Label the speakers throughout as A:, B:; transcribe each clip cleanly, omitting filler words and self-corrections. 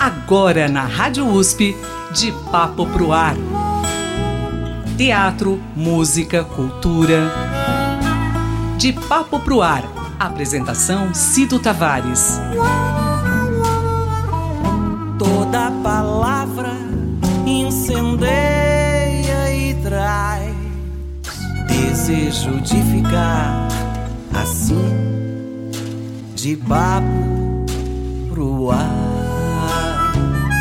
A: Agora na Rádio USP, De Papo Pro Ar. Teatro, música, cultura. De Papo Pro Ar. Apresentação Cido Tavares.
B: Toda palavra incendeia e traz desejo de ficar assim, de papo pro ar.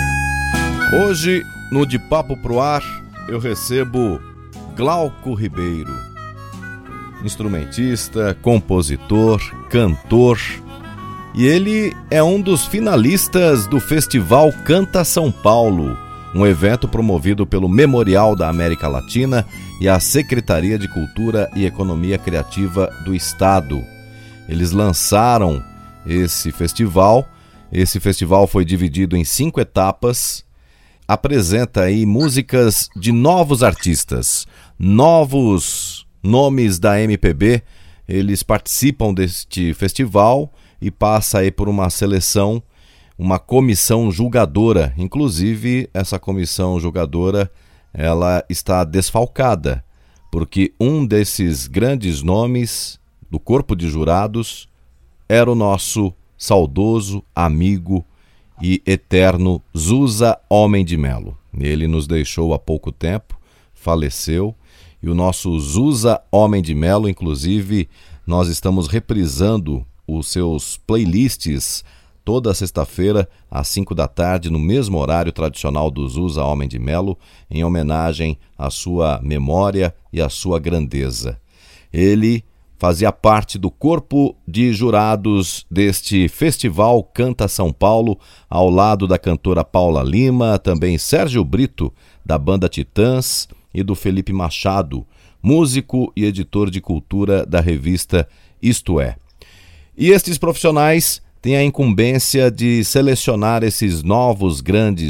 C: Hoje, no De Papo Pro Ar, eu recebo Glauco Ribeiro, instrumentista, compositor, cantor, e ele é um dos finalistas do Festival Canta São Paulo, um evento promovido pelo Memorial da América Latina e a Secretaria de Cultura e Economia Criativa do Estado. Eles lançaram esse festival. Esse festival foi dividido em 5 etapas. Apresenta aí músicas de novos artistas, novos nomes da MPB. Eles participam deste festival e passa aí por uma seleção, uma comissão julgadora. Inclusive, essa comissão julgadora, ela está desfalcada, porque um desses grandes nomes do corpo de jurados era o nosso saudoso amigo e eterno Zusa Homem de Melo. Ele nos deixou há pouco tempo, faleceu, e o nosso Zusa Homem de Melo, inclusive, nós estamos reprisando os seus playlists toda sexta-feira, às 5 da tarde, no mesmo horário tradicional do Zusa Homem de Melo, em homenagem à sua memória e à sua grandeza. Ele fazia parte do corpo de jurados deste Festival Canta São Paulo, ao lado da cantora Paula Lima, também Sérgio Brito, da banda Titãs, e do Felipe Machado, músico e editor de cultura da revista Isto É. E estes profissionais têm a incumbência de selecionar esses novos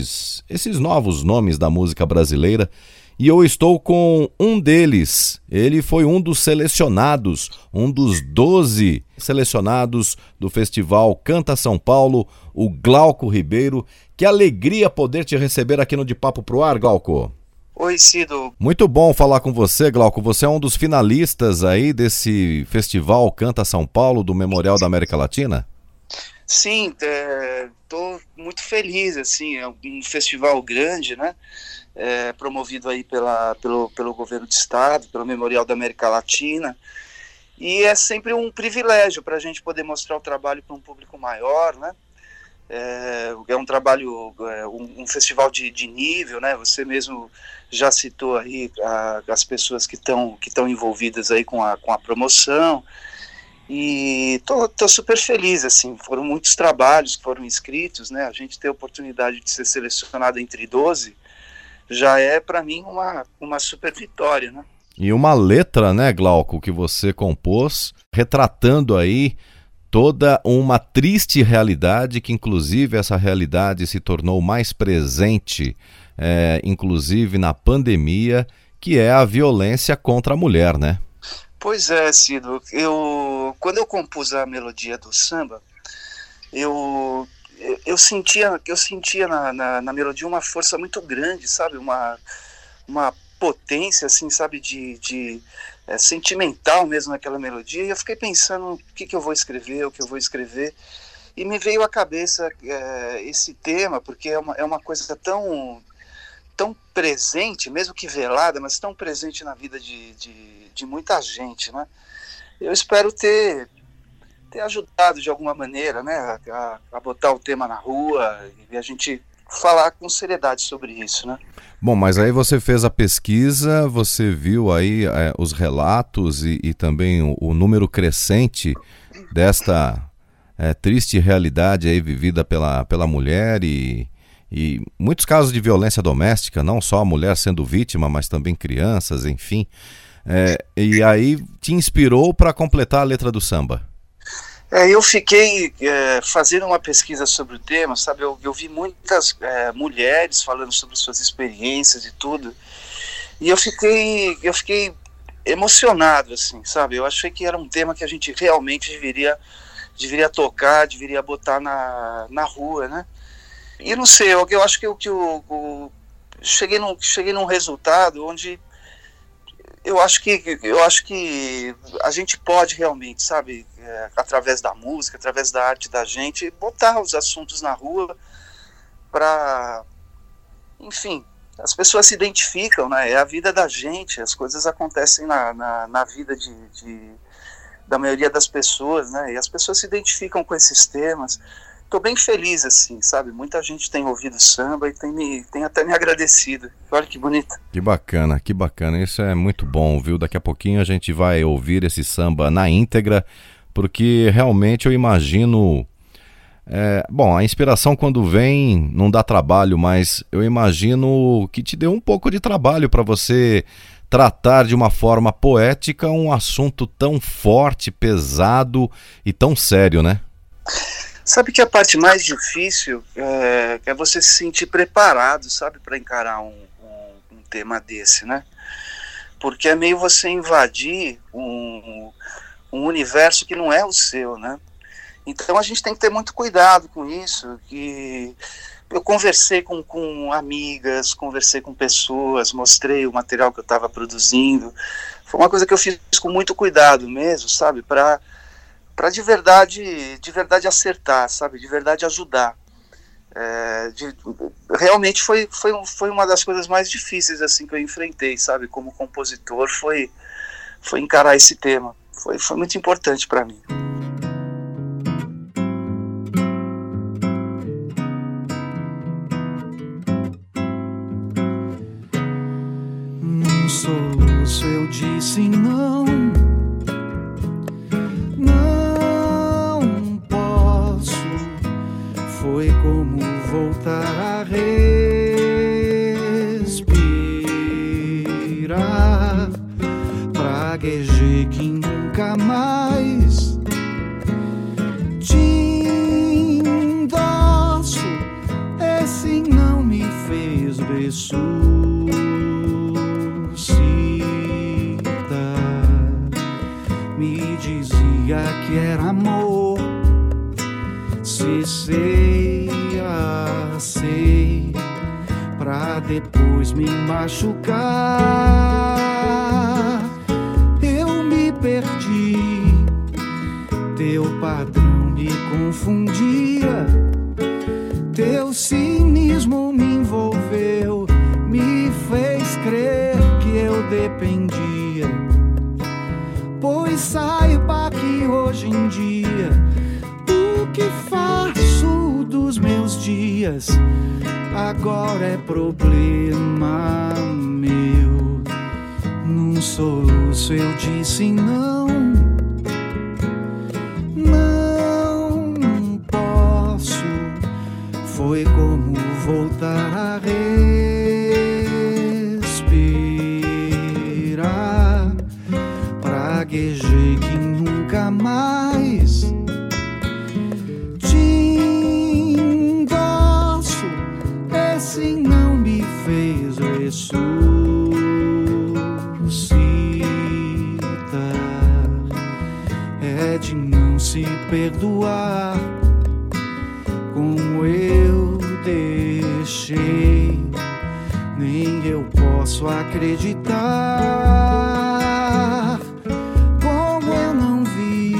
C: nomes da música brasileira, e eu estou com um deles. Ele foi um dos selecionados, um dos 12 selecionados do Festival Canta São Paulo, o Glauco Ribeiro. Que alegria poder te receber aqui no De Papo Pro Ar, Glauco.
D: Oi, Cido.
C: Muito bom falar com você, Glauco. Você é um dos finalistas aí desse Festival Canta São Paulo do Memorial da América Latina?
D: Sim, estou muito feliz, assim, é um festival grande, né? Promovido aí pelo governo do estado, pelo Memorial da América Latina, e é sempre um privilégio para a gente poder mostrar o trabalho para um público maior, né? É um trabalho, um festival de nível, né? Você mesmo já citou aí as pessoas que estão envolvidas aí com a promoção, e tô super feliz, assim. Foram muitos trabalhos que foram inscritos, né? A gente ter a oportunidade de ser selecionado entre 12 já é para mim uma super vitória, né?
C: E uma letra, né, Glauco, que você compôs, retratando aí toda uma triste realidade, que inclusive essa realidade se tornou mais presente, inclusive na pandemia, que é a violência contra a mulher, né?
D: Pois é, Cido. Quando eu compus a melodia do samba, eu sentia na melodia uma força muito grande, sabe? Uma potência, assim, sabe? Sentimental mesmo naquela melodia. E eu fiquei pensando o que eu vou escrever, e me veio à cabeça esse tema, porque é uma coisa tão presente, mesmo que velada, mas tão presente na vida de muita gente, né? Eu espero ter ajudado de alguma maneira, né, a botar o tema na rua e a gente falar com seriedade sobre isso, né?
C: Bom, mas aí você fez a pesquisa, você viu aí os relatos e também o número crescente desta triste realidade aí vivida pela mulher e muitos casos de violência doméstica, não só a mulher sendo vítima, mas também crianças, enfim. E aí te inspirou para completar a letra do samba?
D: Eu fiquei fazendo uma pesquisa sobre o tema, sabe? Eu vi muitas mulheres falando sobre suas experiências e tudo, e eu fiquei emocionado, assim, sabe? Eu achei que era um tema que a gente realmente deveria tocar, deveria botar na rua, né? E não sei, eu acho que cheguei num resultado onde eu acho que a gente pode realmente, sabe, através da música, através da arte da gente, botar os assuntos na rua para, enfim, as pessoas se identificam, né? É a vida da gente, as coisas acontecem na vida da maioria das pessoas, né? E as pessoas se identificam com esses temas. Estou bem feliz, assim, sabe? Muita gente tem ouvido samba e tem até me agradecido. Olha que bonito.
C: Que bacana, que bacana. Isso é muito bom, viu? Daqui a pouquinho a gente vai ouvir esse samba na íntegra, porque realmente eu imagino... bom, a inspiração quando vem não dá trabalho, mas eu imagino que te deu um pouco de trabalho para você tratar de uma forma poética um assunto tão forte, pesado e tão sério, né?
D: Sabe que a parte mais difícil é você se sentir preparado, sabe, para encarar um tema desse, né? Porque é meio você invadir um universo que não é o seu, né? Então a gente tem que ter muito cuidado com isso. Que eu conversei com amigas, conversei com pessoas, mostrei o material que eu estava produzindo. Foi uma coisa que eu fiz com muito cuidado mesmo, sabe, para de verdade acertar, sabe, de verdade ajudar. Realmente foi uma das coisas mais difíceis assim que eu enfrentei, sabe, como compositor, foi encarar esse tema. Foi muito importante para mim.
B: Num soluço eu disse não. Foi como voltar a respirar. Praguejei que nunca mais te endosso. Esse não me fez ressuscitar. Me dizia que era amor. Se sei, pra depois me machucar. Eu me perdi, teu padrão me confundia, teu cinismo me envolveu, me fez crer que eu dependia. Pois saiba que hoje em dia o que faço dos meus dias agora é problema meu. Num soluço eu disse não, não posso. Foi como voltar a respirar. Praguejei que nunca mais te endosso. Esse não me fez ressuscitar. É de não se perdoar como eu deixei. Nem eu posso acreditar como eu não vi.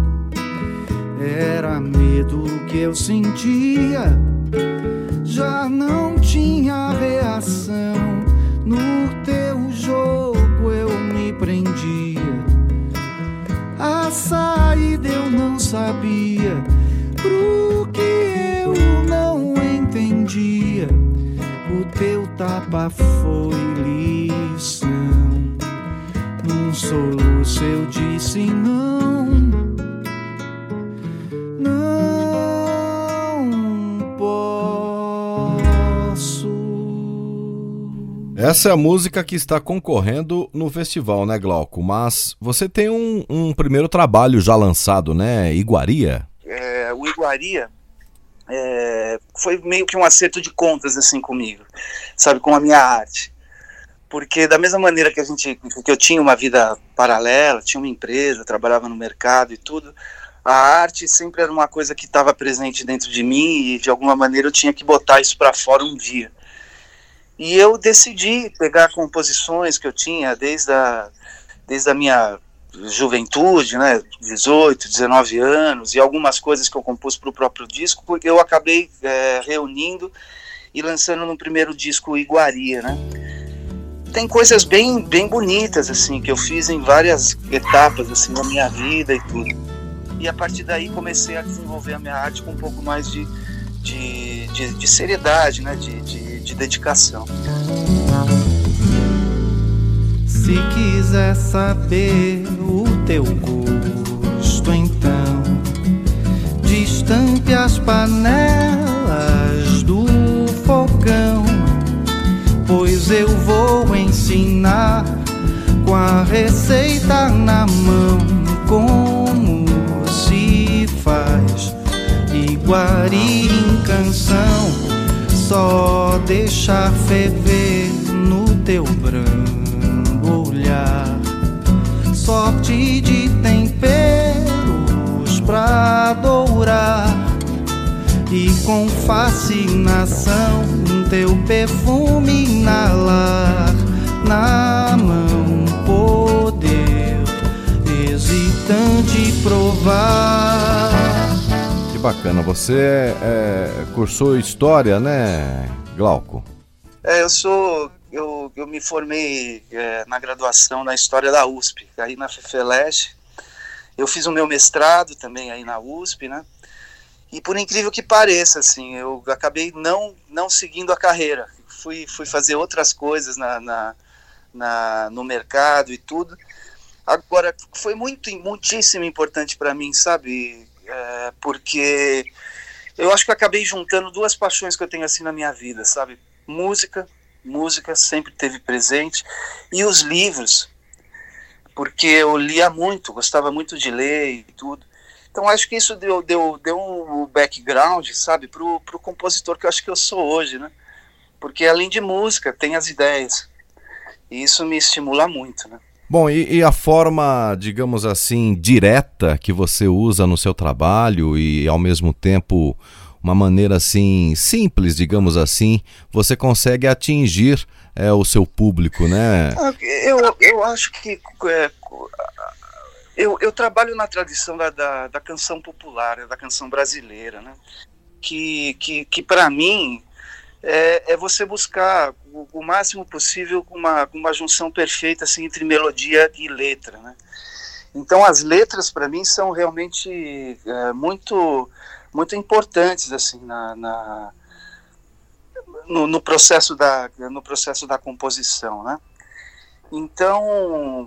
B: Era medo que eu sentia, já não tinha reação. No teu jogo eu me prendia, a saída eu não sabia, pro que eu não entendia. O teu tapa foi lição. Num soluço eu disse não, não posso.
C: Essa é a música que está concorrendo no festival, né, Glauco? Mas você tem um primeiro trabalho já lançado, né? Iguaria?
D: O Iguaria foi meio que um acerto de contas assim comigo, sabe, com a minha arte. Porque da mesma maneira que eu tinha uma vida paralela, tinha uma empresa, trabalhava no mercado e tudo, a arte sempre era uma coisa que estava presente dentro de mim e de alguma maneira eu tinha que botar isso para fora um dia. E eu decidi pegar composições que eu tinha desde a minha juventude, né, 18, 19 anos, e algumas coisas que eu compus para o próprio disco, porque eu acabei reunindo e lançando no primeiro disco Iguaria, né. Tem coisas bem bonitas, assim, que eu fiz em várias etapas, assim, da minha vida e tudo. E a partir daí comecei a desenvolver a minha arte com um pouco mais de seriedade, né, de dedicação.
B: Se quiser saber o teu gosto, então destampe as panelas do fogão, pois eu vou ensinar com a receita na mão como se faz iguaria em canção. Só deixar ferver no teu branco olhar, sorte de temperos pra dourar, e com fascinação teu perfume inalar, na mão poder hesitante provar.
C: Que bacana, você cursou História, né, Glauco?
D: Eu me formei na graduação na História da USP, aí na FEFELESH. Eu fiz o meu mestrado também aí na USP, né? E por incrível que pareça, assim, eu acabei não seguindo a carreira. Fui fazer outras coisas no mercado e tudo. Agora, foi muitíssimo importante para mim, sabe? Porque eu acho que eu acabei juntando duas paixões que eu tenho assim na minha vida, sabe? Música sempre teve presente, e os livros, porque eu lia muito, gostava muito de ler e tudo. Então acho que isso deu um background, sabe, pro compositor que eu acho que eu sou hoje, né? Porque além de música, tem as ideias. E isso me estimula muito, né?
C: Bom, e a forma, digamos assim, direta que você usa no seu trabalho e ao mesmo tempo uma maneira assim, simples, digamos assim, você consegue atingir o seu público, né?
D: Eu acho que eu trabalho na tradição da canção popular, da canção brasileira, né? Que para mim é você buscar o máximo possível uma junção perfeita assim, entre melodia e letra, né? Então as letras para mim são realmente muito importantes assim no processo da composição, né? Então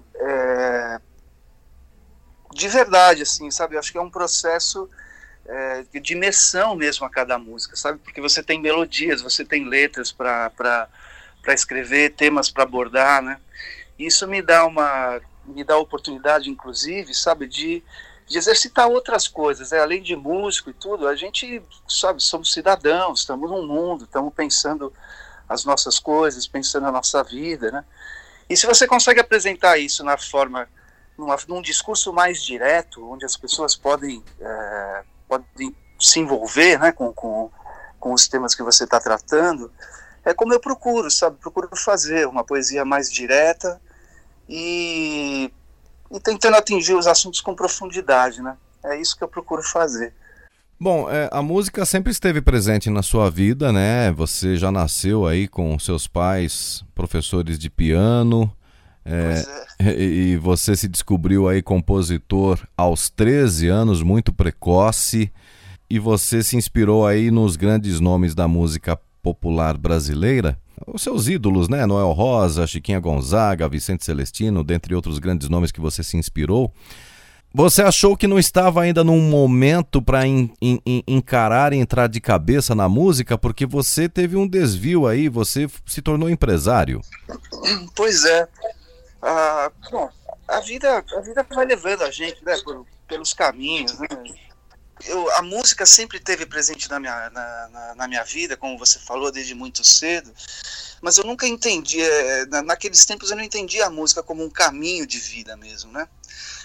D: de verdade, assim, sabe, eu acho que é um processo de imersão mesmo a cada música, sabe, porque você tem melodias, você tem letras para escrever, temas para abordar, né? Isso me dá a oportunidade, inclusive, sabe, de exercitar outras coisas, além de músico e tudo, a gente, sabe, somos cidadãos, estamos num mundo, estamos pensando as nossas coisas, pensando a nossa vida, né? E se você consegue apresentar isso na forma, num discurso mais direto, onde as pessoas podem se envolver, né, com os temas que você está tratando, é como eu procuro, sabe, procuro fazer uma poesia mais direta e tentando atingir os assuntos com profundidade, né? É isso que eu procuro fazer.
C: Bom, a música sempre esteve presente na sua vida, né? Você já nasceu aí com seus pais professores de piano, e você se descobriu aí compositor aos 13 anos, muito precoce, e você se inspirou aí nos grandes nomes da música popular brasileira, os seus ídolos, né? Noel Rosa, Chiquinha Gonzaga, Vicente Celestino, dentre outros grandes nomes que você se inspirou. Você achou que não estava ainda num momento para encarar e entrar de cabeça na música, porque você teve um desvio aí, você se tornou empresário?
D: Pois é. Bom, a vida vai levando a gente, né, pelos caminhos, né? A música sempre esteve presente na minha vida, como você falou, desde muito cedo, mas eu nunca entendi, naqueles tempos eu não entendia a música como um caminho de vida mesmo, né?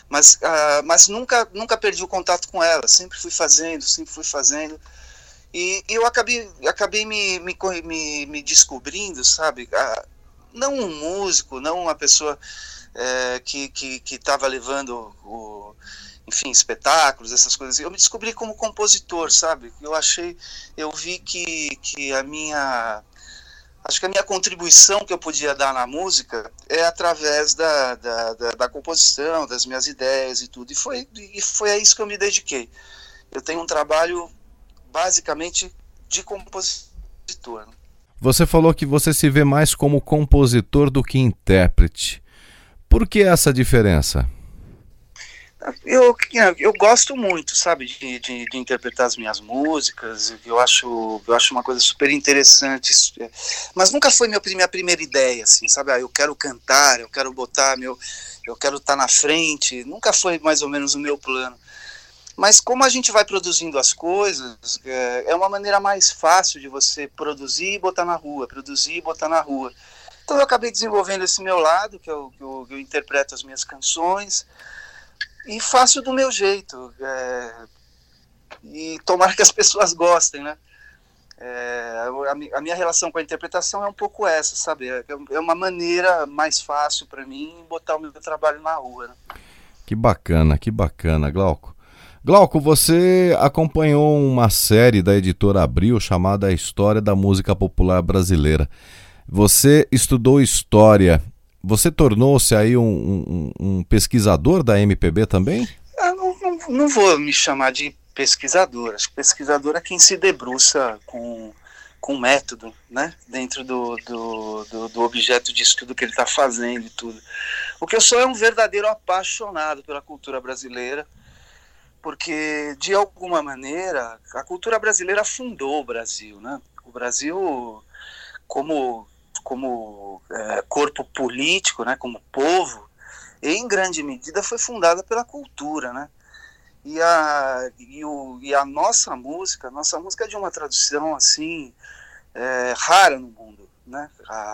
D: Mas nunca perdi o contato com ela, sempre fui fazendo. E eu acabei me descobrindo, sabe? Não um músico, não uma pessoa que estava levando enfim, espetáculos, essas coisas. Eu me descobri como compositor, sabe? Eu vi que acho que a minha contribuição que eu podia dar na música é através da composição, das minhas ideias e tudo. E foi a isso que eu me dediquei. Eu tenho um trabalho basicamente de compositor.
C: Você falou que você se vê mais como compositor do que intérprete. Por que essa diferença?
D: Eu gosto muito, sabe, de interpretar as minhas músicas. Eu acho uma coisa super interessante, mas nunca foi minha primeira ideia, assim, sabe? Eu quero cantar, eu quero eu quero estar na frente. Nunca foi mais ou menos o meu plano. Mas como a gente vai produzindo as coisas, é uma maneira mais fácil de você produzir e botar na rua, Então eu acabei desenvolvendo esse meu lado, que eu interpreto as minhas canções, e faço do meu jeito, e tomara que as pessoas gostem, né? A minha relação com a interpretação é um pouco essa, sabe? É uma maneira mais fácil para mim botar o meu trabalho na rua, né?
C: Que bacana, Glauco. Glauco, você acompanhou uma série da editora Abril chamada A História da Música Popular Brasileira. Você estudou história. Você tornou-se aí um pesquisador da MPB também?
D: Eu não vou me chamar de pesquisador. Acho que pesquisador é quem se debruça com método, né? Dentro do objeto de estudo que ele está fazendo e tudo. O que eu sou é um verdadeiro apaixonado pela cultura brasileira, porque, de alguma maneira, a cultura brasileira fundou o Brasil, né? O Brasil, como corpo político, né, como povo, em grande medida foi fundada pela cultura, né? E a nossa música é de uma tradição assim rara no mundo, né?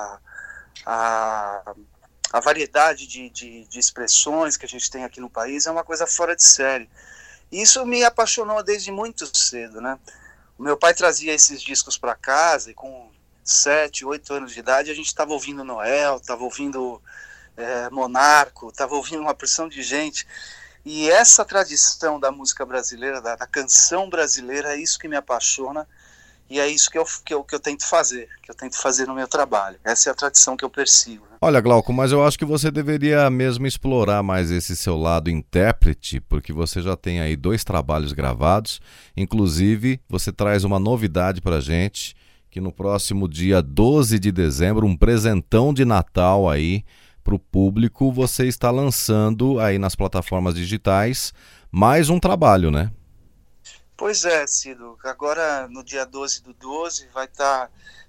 D: A variedade de expressões que a gente tem aqui no país é uma coisa fora de série. Isso me apaixonou desde muito cedo, né? O meu pai trazia esses discos para casa e com 7, 8 anos de idade a gente estava ouvindo Noel, estava ouvindo Monarco, estava ouvindo uma porção de gente. E essa tradição da música brasileira, da canção brasileira, é isso que me apaixona e é isso que eu tento fazer, no meu trabalho. Essa é a tradição que eu persigo, né?
C: Olha, Glauco, mas eu acho que você deveria mesmo explorar mais esse seu lado intérprete, porque você já tem aí 2 trabalhos gravados. Inclusive, você traz uma novidade pra gente, que no próximo dia 12 de dezembro, um presentão de Natal aí pro público, você está lançando aí nas plataformas digitais mais um trabalho, né?
D: Pois é, Cido. Agora, no dia 12/12, vai estar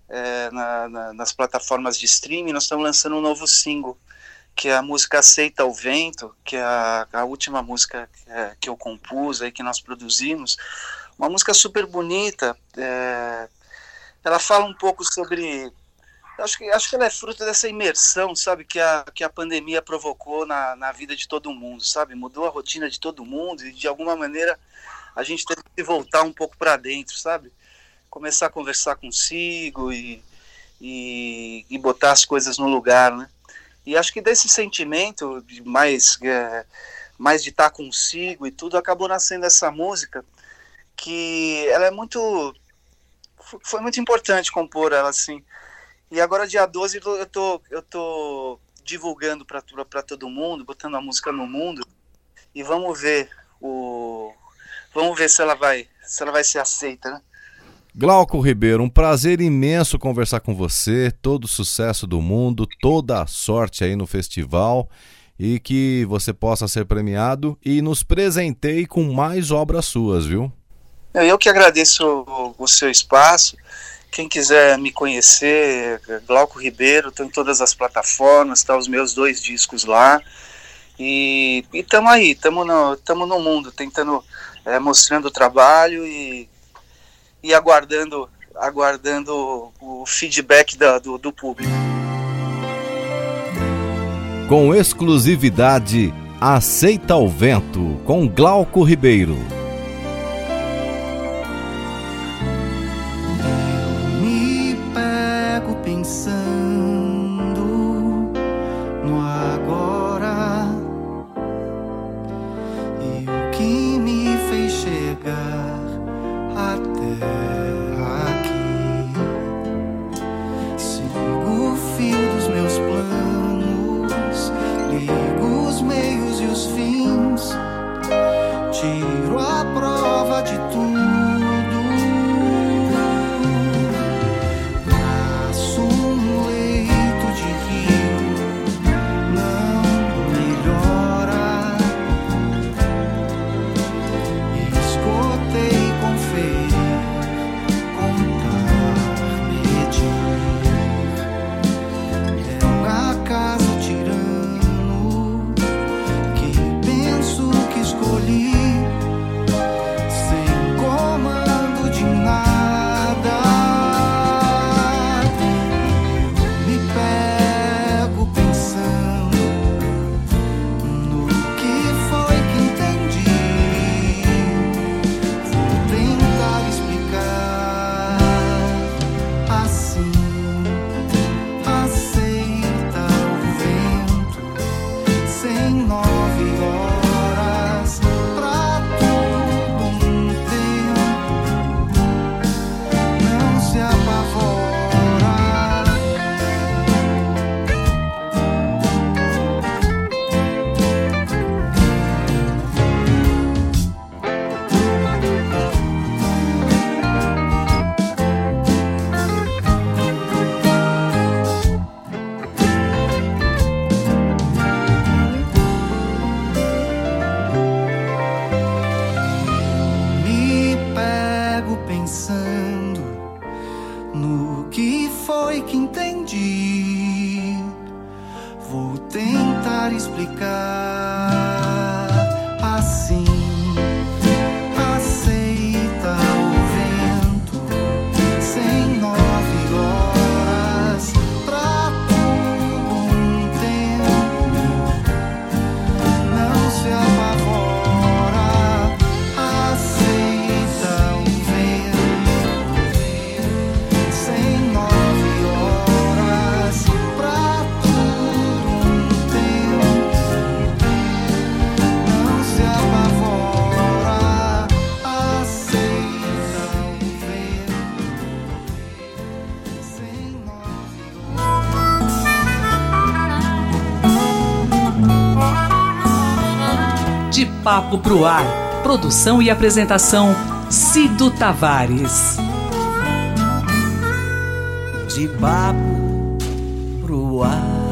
D: nas plataformas de streaming. Nós estamos lançando um novo single, que é a música Aceita o Vento, que é a última música que eu compus, aí, que nós produzimos. Uma música super bonita. Ela fala um pouco sobre... Acho que ela é fruto dessa imersão, sabe, que a pandemia provocou na vida de todo mundo, sabe? Mudou a rotina de todo mundo e, de alguma maneira, a gente teve que voltar um pouco para dentro, sabe? Começar a conversar consigo e botar as coisas no lugar, né? E acho que desse sentimento mais de estar consigo e tudo, acabou nascendo essa música, que ela foi muito importante compor ela, assim. E agora, dia 12, eu tô divulgando para todo mundo, botando a música no mundo, e vamos ver se ela vai ser aceita, né?
C: Glauco Ribeiro, um prazer imenso conversar com você, todo o sucesso do mundo, toda a sorte aí no festival, e que você possa ser premiado e nos presenteie com mais obras suas, viu?
D: Eu que agradeço o seu espaço. Quem quiser me conhecer, Glauco Ribeiro, estou em todas as plataformas, tá os meus 2 discos lá. E estamos aí, estamos no mundo, tentando, mostrando o trabalho e aguardando o feedback do público.
C: Com exclusividade, Aceita o Vento, com Glauco Ribeiro.
B: Eu me pego pensando no agora e o que me fez chegar até aqui. Sigo o fio dos meus planos, ligo os meios e os fins, tiro a prova de tudo. Traço um leito de rio, não melhora. Escutei, conferir, contar, medir. É uma casa tirano que penso que escolhi, sem comando de nada. Eu me pego pensando no que foi que entendi. Vou tentar explicar assim. Aceita o vento, sem 9 horas, pra tudo um tempo. Não se apavora. Me pego pensando no que foi que entendi. Vou tentar explicar assim. Aceita o vento, sem 9 horas, pra tudo um tempo. Não se apavora. Aceita o vento, sem 9 horas, pra tudo um tempo. Não se apavora. Aceita o vento, sem 9
A: De Papo pro Ar. Produção e apresentação Cido Tavares.
E: De papo pro ar.